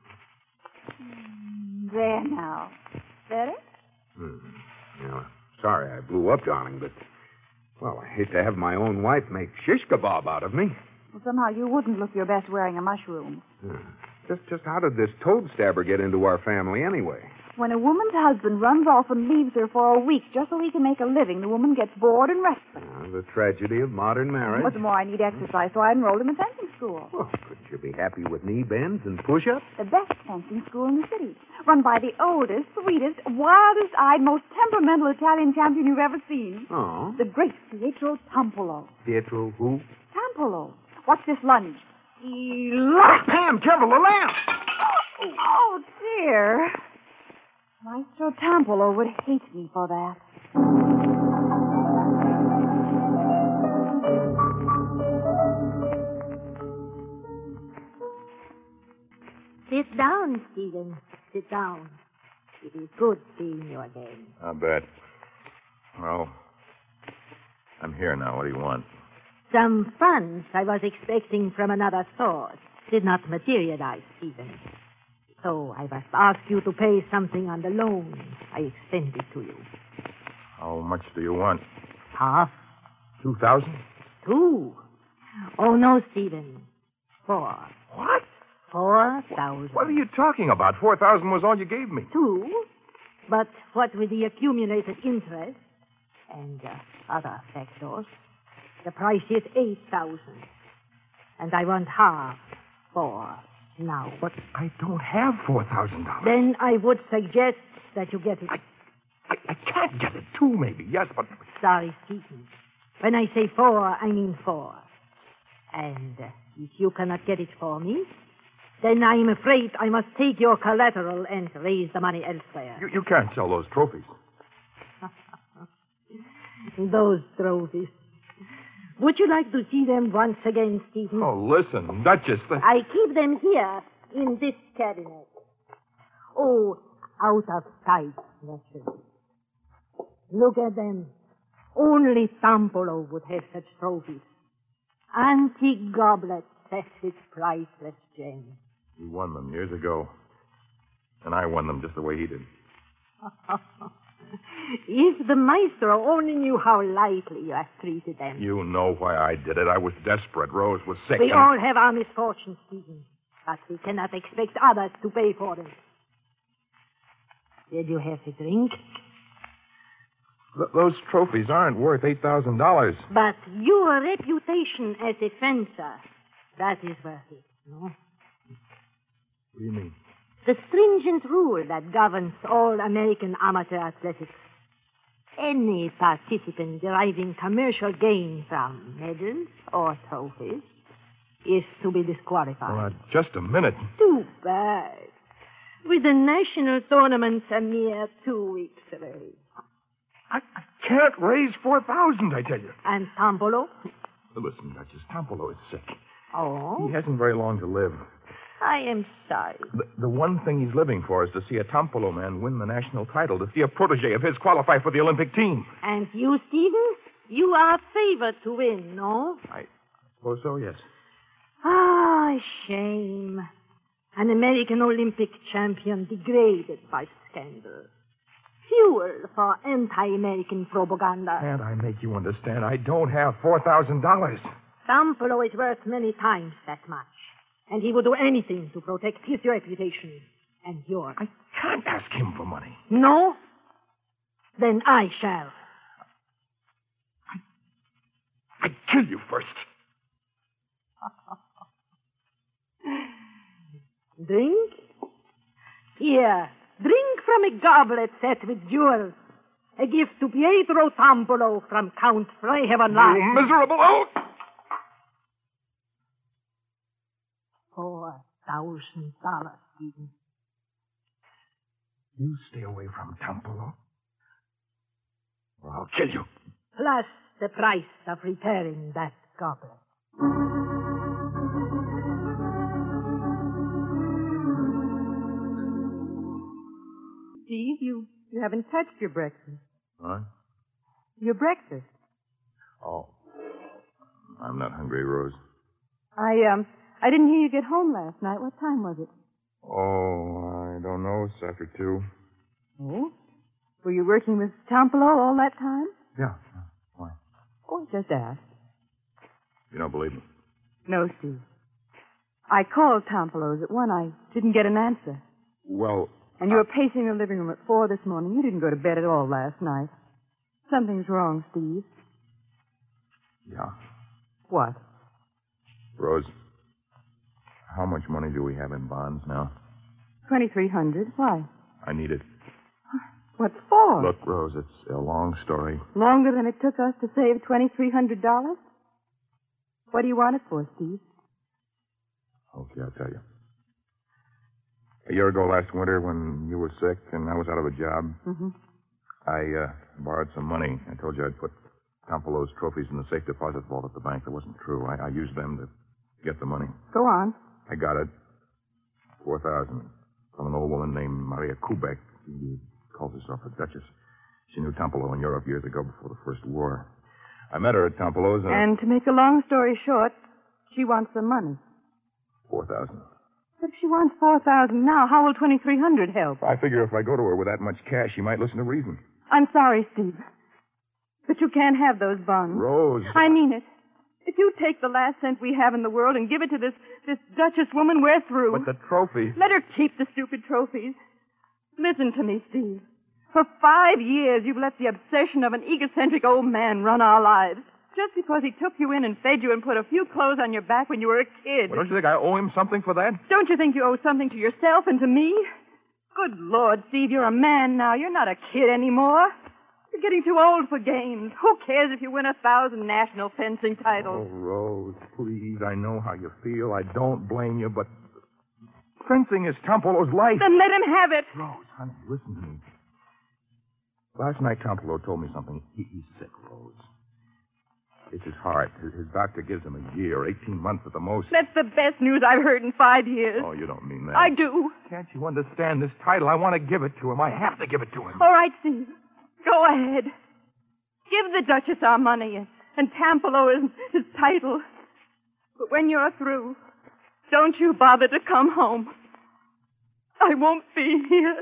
There now. Better? Hmm. Yeah, sorry I blew up, darling, but... Well, I hate to have my own wife make shish kebab out of me. Well, somehow you wouldn't look your best wearing a mushroom. Yeah. Just, just how did this toad stabber get into our family anyway? When a woman's husband runs off and leaves her for a week just so he can make a living, the woman gets bored and restless. Uh, the tragedy of modern marriage. What's more, I need exercise, so I enrolled in a fencing school. Oh, couldn't you be happy with knee bends and push-ups? The best fencing school in the city. Run by the oldest, sweetest, wildest-eyed, most temperamental Italian champion you've ever seen. Oh. The great Pietro Tampolo. Pietro who? Tampolo. Watch this lunge. He Pam, careful, the lamp! Oh, oh, dear. Maestro Tampolo would hate me for that. Sit down, Stephen. Sit down. It is good seeing you again. I bet. Well, I'm here now. What do you want? Some funds I was expecting from another source did not materialize, Stephen. So I must ask you to pay something on the loan I extended to you. How much do you want? Half? Two thousand? Two. Oh, no, Stephen. Four. What? Four thousand. What are you talking about? Four thousand was all you gave me. Two. But what with the accumulated interest and uh, other factors, the price is eight thousand. And I want half for now. But I don't have four thousand dollars. Then I would suggest that you get it. I, I, I can't get it. Two, maybe, yes, but... Sorry, Stephen. When I say four, I mean four. And uh, if you cannot get it for me, then I'm afraid I must take your collateral and raise the money elsewhere. You, you can't sell those trophies. Those trophies. Would you like to see them once again, Stephen? Oh, listen, Duchess. The... I keep them here in this cabinet. Oh, out of sight, naturally. Look at them. Only Tampolo would have such trophies. Antique goblets set with priceless gems. He won them years ago. And I won them just the way he did. If the maestro only knew how lightly you have treated them. You know why I did it. I was desperate. Rose was sick. We and... all have our misfortunes, Stephen. But we cannot expect others to pay for them. Did you have a drink? Th- those trophies aren't worth eight thousand dollars. But your reputation as a fencer, that is worth it, no? What do you mean? The stringent rule that governs all American amateur athletics. Any participant deriving commercial gain from medals or trophies is to be disqualified. Well, uh, just a minute. Too bad. With the national tournament a mere two weeks away. I, I can't raise four thousand, I tell you. And Tampolo? Listen, Duchess, Tampolo is sick. Oh? He hasn't very long to live. I am sorry. The, the one thing he's living for is to see a Tampolo man win the national title, to see a protege of his qualify for the Olympic team. And you, Stephen? You are favored to win, no? I suppose so, yes. Ah, shame. An American Olympic champion degraded by scandal. Fuel for anti-American propaganda. Can't I make you understand? I don't have four thousand dollars. Tampolo is worth many times that much. And he would do anything to protect his reputation and yours. I can't ask him for money. No? Then I shall. I, I'd kill you first. Drink? Here, drink from a goblet set with jewels. A gift to Pietro Tampolo from Count Freyhaven Line. You miserable oaf! Four thousand dollars, Stephen. You stay away from Tampolo, or I'll kill you. Plus the price of repairing that goblet. Steve, you, you haven't touched your breakfast. What? Your breakfast. Oh. I'm not hungry, Rose. I, um, I didn't hear you get home last night. What time was it? Oh, I don't know. It's after two. Oh? Were you working with Tampolo all that time? Yeah. Why? Oh, just asked. You don't believe me? No, Steve. I called Tampolo's at one. I didn't get an answer. Well... And you were pacing the living room at four this morning. You didn't go to bed at all last night. Something's wrong, Steve. Yeah. What? Rose, how much money do we have in bonds now? Twenty-three hundred. Why? I need it. What for? Look, Rose, it's a long story. Longer than it took us to save twenty-three hundred dollars? What do you want it for, Steve? Okay, I'll tell you. A year ago last winter, when you were sick and I was out of a job, Mm-hmm. I uh, borrowed some money. I told you I'd put Tampolo's trophies in the safe deposit vault at the bank. That wasn't true. I, I used them to get the money. Go on. I got it. Four thousand. From an old woman named Maria Kubek. She calls herself a duchess. She knew Tampolo in Europe years ago before the First War. I met her at Tampolo's and... And to make a long story short, she wants the money. Four thousand. But if she wants four thousand now, how will twenty-three hundred help? I figure if I go to her with that much cash, she might listen to reason. I'm sorry, Steve. But you can't have those bonds. Rose. I mean it. If you take the last cent we have in the world and give it to this, this Duchess woman, we're through. But the trophy... Let her keep the stupid trophies. Listen to me, Steve. For five years, you've let the obsession of an egocentric old man run our lives. Just because he took you in and fed you and put a few clothes on your back when you were a kid. Well, don't you think I owe him something for that? Don't you think you owe something to yourself and to me? Good Lord, Steve, you're a man now. You're not a kid anymore. You're getting too old for games. Who cares if you win a thousand national fencing titles? Oh, Rose, please. I know how you feel. I don't blame you, but fencing is Tampolo's life. Then let him have it. Rose, honey, listen to me. Last night, Tampolo told me something. He, he's sick, Rose. It's his heart. His, his doctor gives him a year, eighteen months at the most. That's the best news I've heard in five years. Oh, you don't mean that. I do. Can't you understand this title? I want to give it to him. I have to give it to him. All right, Steve. Go ahead. Give the Duchess our money and, and Tampolo his, his title. But when you're through, don't you bother to come home. I won't be here.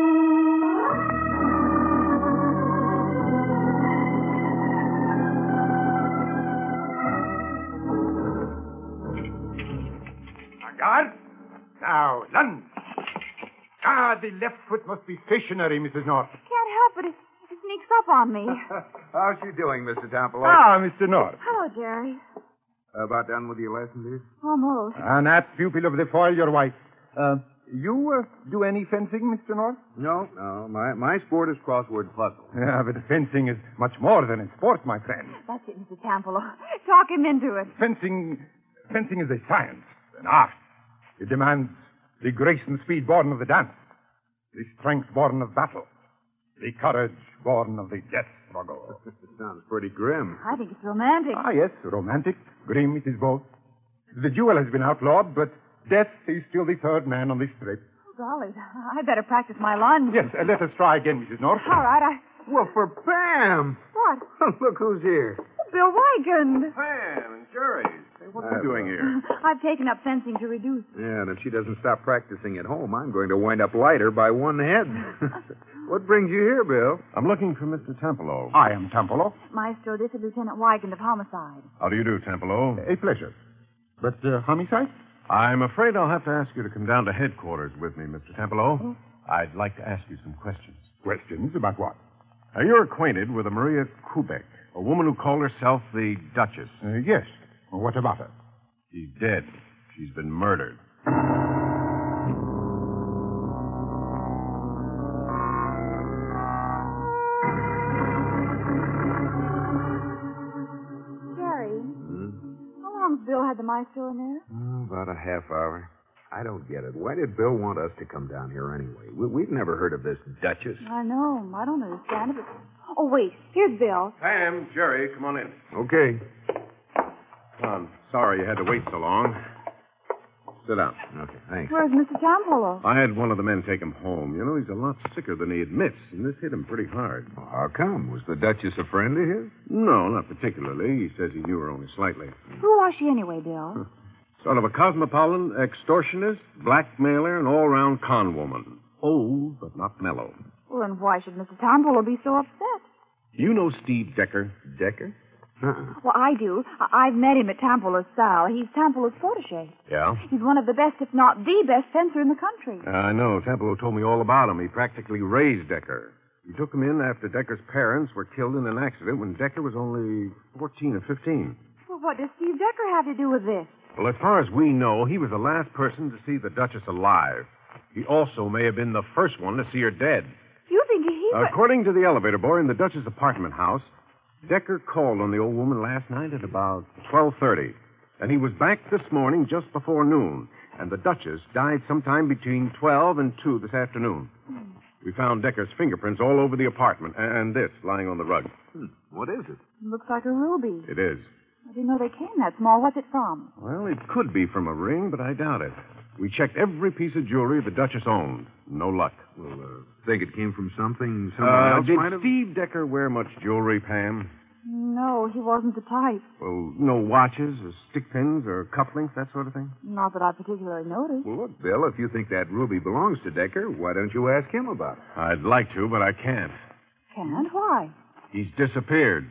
Guard. Now, lunge. Ah, the left foot must be stationary, Missus North. Can't help it. It, it sneaks up on me. How's she doing, Mister Tampolo? Ah, Mister North. Hello, Jerry. About done with your lesson, dear? Almost. An apt pupil of the foil, your wife. Uh, you uh, do any fencing, Mister North? No, no. My, my sport is crossword puzzle. Yeah, but fencing is much more than a sport, my friend. That's it, Mister Tampolo. Talk him into it. Fencing, fencing is a science, an art. It demands the grace and speed born of the dance, the strength born of battle, the courage born of the death struggle. Sounds pretty grim. I think it's romantic. Ah, yes, romantic. Grim it is both. The duel has been outlawed, but death is still the third man on the strip. Oh, golly, I better practice my lunge. Yes, uh, let us try again, Missus North. All right, I... Well, for Pam! What? Look who's here. Bill Wygand. Pam and Jerry. Hey, what are you doing here? I've taken up fencing to reduce. Yeah, and if she doesn't stop practicing at home, I'm going to wind up lighter by one head. What brings you here, Bill? I'm looking for Mister Tampolo. I am Tampolo. Maestro, this is Lieutenant Wygand of Homicide. How do you do, Tampolo? A pleasure. But uh, homicide? I'm afraid I'll have to ask you to come down to headquarters with me, Mister Tampolo. I'd like to ask you some questions. Questions about what? Are you acquainted with a Maria Kubek, a woman who called herself the Duchess? Uh, yes. Well, what about her? She's dead. She's been murdered. long's Bill had the maestro in there? Oh, about a half hour. I don't get it. Why did Bill want us to come down here anyway? We, we've never heard of this Duchess. I know. I don't understand it. But... Oh, wait. Here's Bill. Pam, Jerry, come on in. Okay. I'm sorry you had to wait so long. Sit down. Okay, thanks. Where's Mister Tampolo? I had one of the men take him home. You know, he's a lot sicker than he admits, and this hit him pretty hard. Well, how come? Was the Duchess a friend of his? No, not particularly. He says he knew her only slightly. Who was she anyway, Bill? Sort of a cosmopolitan, extortionist, blackmailer, and all-round con woman. Old, but not mellow. Well, then why should Mister Tampolo be so upset? You know Steve Decker? Decker? Uh-uh. Well, I do. I- I've met him at Tampolo's style. He's Tampolo's protege. Yeah? He's one of the best, if not the best, fencer in the country. Uh, I know. Tampolo told me all about him. He practically raised Decker. He took him in after Decker's parents were killed in an accident when Decker was only fourteen or fifteen. Well, what does Steve Decker have to do with this? Well, as far as we know, he was the last person to see the Duchess alive. He also may have been the first one to see her dead. You think he... According to the elevator boy in the Duchess' apartment house, Decker called on the old woman last night at about twelve thirty. And he was back this morning just before noon. And the Duchess died sometime between twelve and two this afternoon. Hmm. We found Decker's fingerprints all over the apartment, and this lying on the rug. Hmm. What is it? Looks like a ruby. It is. I didn't know they came that small. What's it from? Well, it could be from a ring, but I doubt it. We checked every piece of jewelry the Duchess owned. No luck. Well, uh, think it came from something someone Uh, else did might have... Steve Decker wear much jewelry, Pam? No, he wasn't the type. Well, no watches or stick pins or cufflinks, that sort of thing? Not that I particularly noticed. Well, look, Bill, if you think that ruby belongs to Decker, why don't you ask him about it? I'd like to, but I can't. Can't? Why? He's disappeared.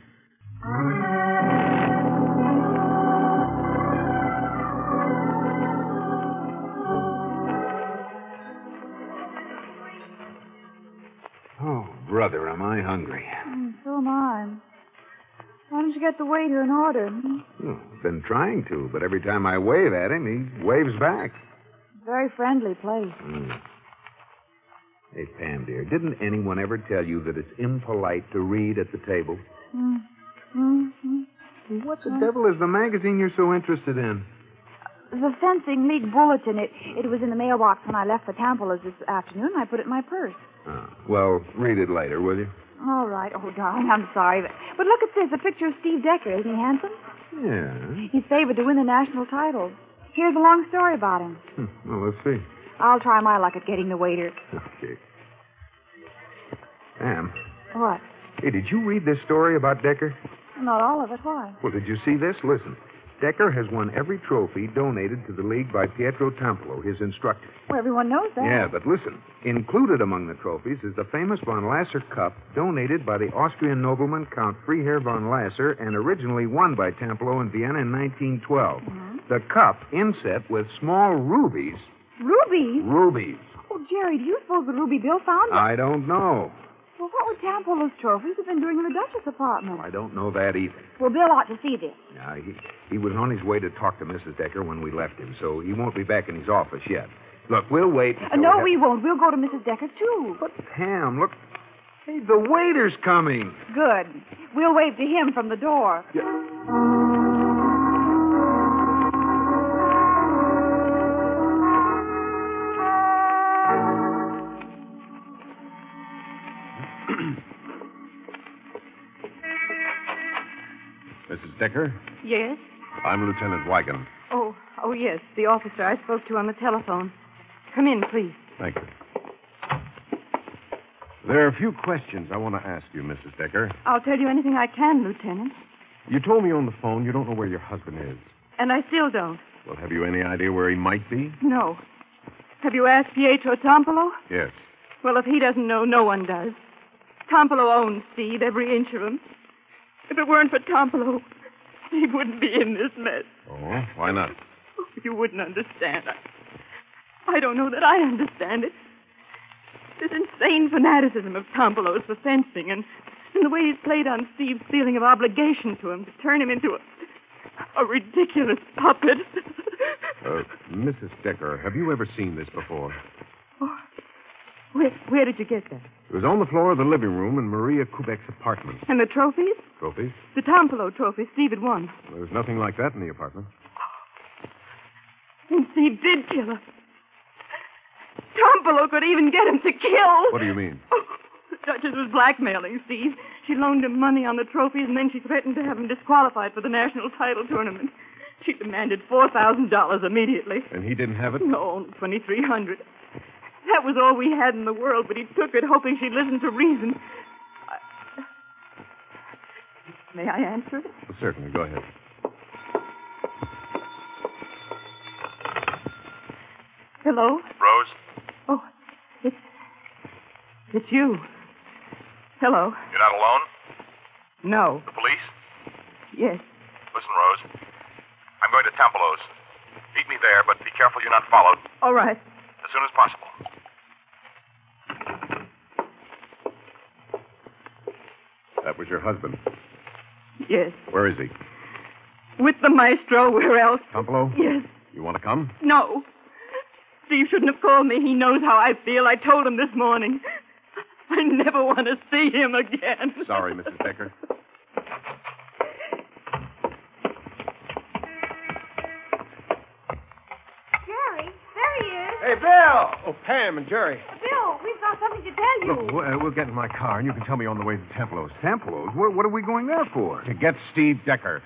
Oh, brother, am I hungry. Mm, so am I. Why don't you get the waiter an order? Oh, I've been trying to, but every time I wave at him, he waves back. Very friendly place. Mm. Hey, Pam, dear, didn't anyone ever tell you that it's impolite to read at the table? Mm. Mm-hmm. What the devil is the magazine you're so interested in? The Fencing League Bulletin. It, it was in the mailbox when I left for Tampolo's this afternoon. I put it in my purse. Oh, well, read it later, will you? All right. Oh, darling, I'm sorry. But, but look at this, a picture of Steve Decker. Isn't he handsome? Yeah. He's favored to win the national title. Here's a long story about him. Hmm. Well, let's see. I'll try my luck at getting the waiter. Okay. Pam. What? Hey, did you read this story about Decker? Not all of it. Why? Well, did you see this? Listen. Decker has won every trophy donated to the league by Pietro Tampolo, his instructor. Well, everyone knows that. Yeah, but listen. Included among the trophies is the famous von Lasser Cup, donated by the Austrian nobleman Count Freiherr von Lasser and originally won by Tampolo in Vienna in nineteen twelve. Mm-hmm. The cup inset with small rubies. Rubies? Rubies. Oh, Jerry, do you suppose the ruby Bill found it? I don't know. Well, what would Tampolo's trophies have been doing in the Duchess apartment? I don't know that either. Well, Bill ought to see this. Yeah, he, he was on his way to talk to Missus Decker when we left him, so he won't be back in his office yet. Look, we'll wait. Uh, no, we, have... we won't. We'll go to Missus Decker's, too. But, Pam, look. Hey, the waiter's coming. Good. We'll wave to him from the door. Yeah. Missus Decker? Yes? I'm Lieutenant Wigan. Oh, oh, yes, the officer I spoke to on the telephone. Come in, please. Thank you. There are a few questions I want to ask you, Missus Decker. I'll tell you anything I can, Lieutenant. You told me on the phone you don't know where your husband is. And I still don't. Well, have you any idea where he might be? No. Have you asked Pietro Tampolo? Yes. Well, if he doesn't know, no one does. Tampolo owns Steve, every inch of him. If it weren't for Tampolo, he wouldn't be in this mess. Oh, why not? Oh, you wouldn't understand. I, I don't know that I understand it. This insane fanaticism of Tampolo's for fencing and, and the way he's played on Steve's feeling of obligation to him to turn him into a, a ridiculous puppet. uh, Missus Decker, have you ever seen this before? Oh, where, where did you get that? It was on the floor of the living room in Maria Kubek's apartment. And the trophies? Trophies? The Tampolo trophy Steve had won. There's nothing like that in the apartment. And Steve did kill her. Tampolo could even get him to kill. What do you mean? Oh, the Duchess was blackmailing Steve. She loaned him money on the trophies, and then she threatened to have him disqualified for the national title tournament. She demanded four thousand dollars immediately. And he didn't have it? No, only twenty-three hundred dollars. That was all we had in the world, but he took it, hoping she'd listen to reason. I... May I answer it? Well, certainly. Go ahead. Hello? Rose? Oh, it's... It's you. Hello? You're not alone? No. The police? Yes. Listen, Rose. I'm going to Tampolo's. Meet me there, but be careful you're not followed. All right. As soon as possible. That was your husband. Yes. Where is he? With the maestro. Where else? Tampolo? Yes. You want to come? No. Steve shouldn't have called me. He knows how I feel. I told him this morning. I never want to see him again. Sorry, Missus Decker. Jerry, there he is. Hey, Bill! Oh, Pam and Jerry. Bill, we've got something to tell you. Look, we'll, uh, we'll get in my car, and you can tell me on the way to Templo's. Templo's? What, what are we going there for? To get Steve Decker.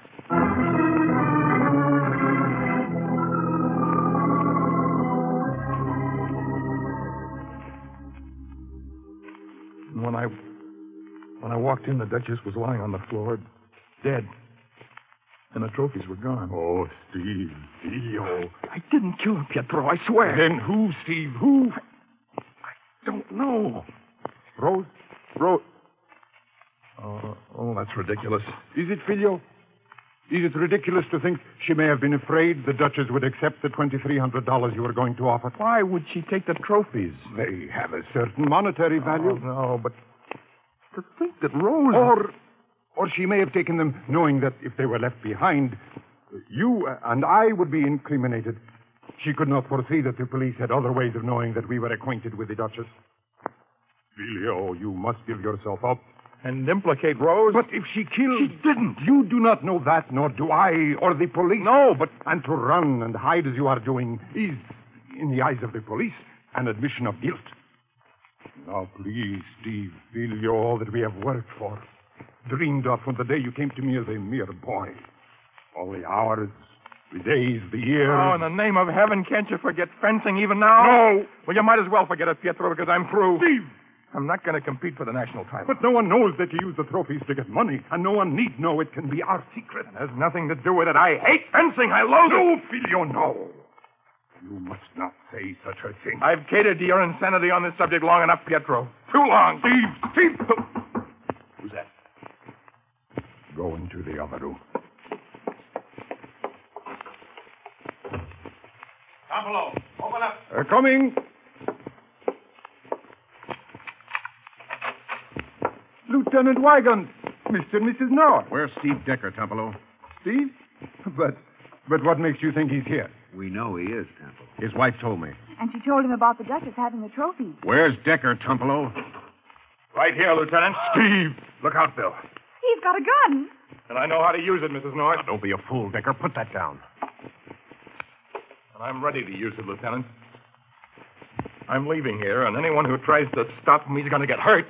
When I when I walked in, the Duchess was lying on the floor, dead. And the trophies were gone. Oh, Steve, Theo. I didn't kill him, Pietro, I swear. Then who, Steve? Who? I don't know. Rose? Rose? Uh, oh, that's ridiculous. Is it, Filio? Is it ridiculous to think she may have been afraid the Duchess would accept the twenty-three hundred dollars you were going to offer? Why would she take the trophies? They have a certain monetary value. Oh, no, but to think that Rose... Or, or she may have taken them knowing that if they were left behind, you and I would be incriminated. She could not foresee that the police had other ways of knowing that we were acquainted with the Duchess. Filio, you must give yourself up. And implicate Rose? But if she killed... She didn't. You do not know that, nor do I, or the police. No, but... And to run and hide as you are doing is, in the eyes of the police, an admission of guilt. Now, please, Steve, Filio, all that we have worked for, dreamed of from the day you came to me as a mere boy. All the hours, the days, the years... Oh, in the name of heaven, can't you forget fencing even now? No! Well, you might as well forget it, Pietro, because I'm through. Steve! I'm not going to compete for the national title. But no one knows that you use the trophies to get money, and no one need know. It can be our secret. It has nothing to do with it. I hate fencing. I loathe no, it. No, Filio, no. You must not say such a thing. I've catered to your insanity on this subject long enough, Pietro. Too long. Steve, Steve! Who's that? Go into the other room. Tampolo, open up. They're coming. Lieutenant Wygant, Mister and Missus North. Where's Steve Decker, Tampolo? Steve? But, but what makes you think he's here? We know he is, Temple. His wife told me. And she told him about the Duchess having the trophy. Where's Decker, Tampolo? Right here, Lieutenant. Steve! Look out, Bill. He's got a gun. And I know how to use it, Missus North. Now, don't be a fool, Decker. Put that down. And I'm ready to use it, Lieutenant. I'm leaving here, and anyone who tries to stop me is going to get hurt.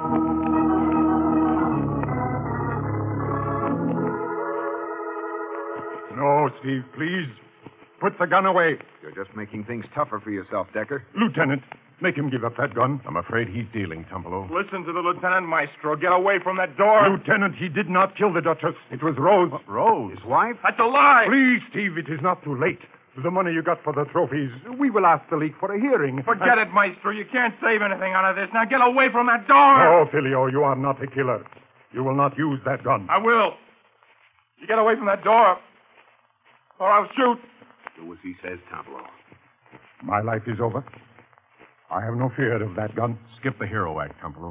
No, Steve, please. Put the gun away. You're just making things tougher for yourself, Decker. Lieutenant, make him give up that gun. I'm afraid he's dealing, Tampolo. Listen to the Lieutenant, Maestro. Get away from that door. Lieutenant, he did not kill the Duchess. It was Rose. Uh, Rose? His wife? That's a lie. Please, Steve, it is not too late. The money you got for the trophies, we will ask the league for a hearing. Forget and... it, Maestro. You can't save anything out of this. Now get away from that door. No, Filio, you are not a killer. You will not use that gun. I will. You get away from that door, or I'll shoot. Do as he says, Tampolo. My life is over. I have no fear of that gun. Skip the hero act, Tampolo.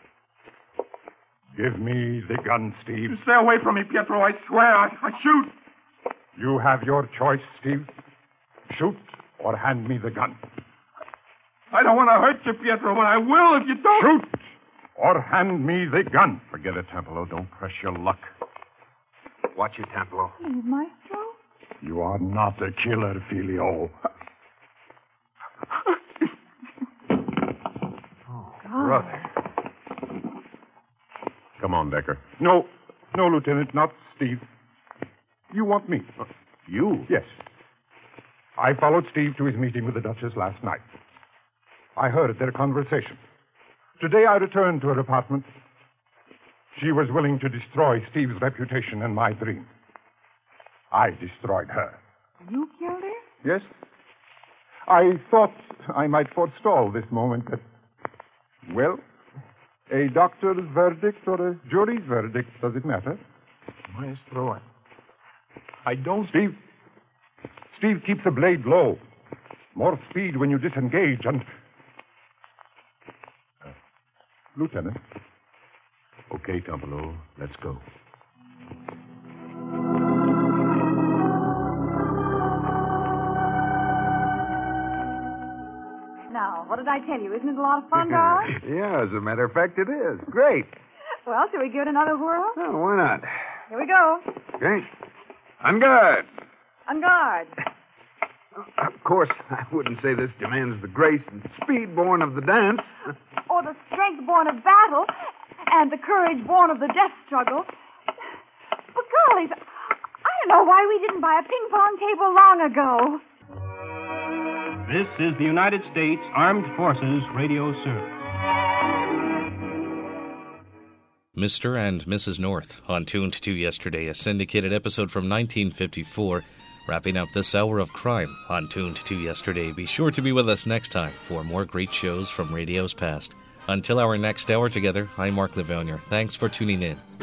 Give me the gun, Steve. You stay away from me, Pietro. I swear. I, I shoot. You have your choice, Steve. Shoot or hand me the gun. I don't want to hurt you, Pietro, but I will if you don't. Shoot or hand me the gun. Forget it, Tempelo. Don't press your luck. Watch it, Tempelo. Please, Maestro. You are not a killer, Filio. Brother. Come on, Decker. No, no, Lieutenant, not Steve. You want me? Uh, you? Yes. I followed Steve to his meeting with the Duchess last night. I heard their conversation. Today I returned to her apartment. She was willing to destroy Steve's reputation and my dream. I destroyed her. You killed her? Yes. I thought I might forestall this moment, but, well, a doctor's verdict or a jury's verdict, does it matter? Maestro, I... I don't. Steve, Steve, keep the blade low. More speed when you disengage, and... Uh, Lieutenant. Okay, Tempelo, let's go. Now, what did I tell you? Isn't it a lot of fun, darling? Yeah, as a matter of fact, it is. Great. Well, shall we give it another whirl? Oh, why not? Here we go. Okay. On guard. On guard. Of course, I wouldn't say this demands the grace and speed born of the dance. Or the strength born of battle, and the courage born of the death struggle. But, gollies, I don't know why we didn't buy a ping-pong table long ago. This is the United States Armed Forces Radio Service. Mister and Missus North on Tuned to Yesterday, a syndicated episode from nineteen fifty-four. Wrapping up this hour of crime on Tuned to Yesterday. Be sure to be with us next time for more great shows from radio's past. Until our next hour together, I'm Mark Livonia. Thanks for tuning in.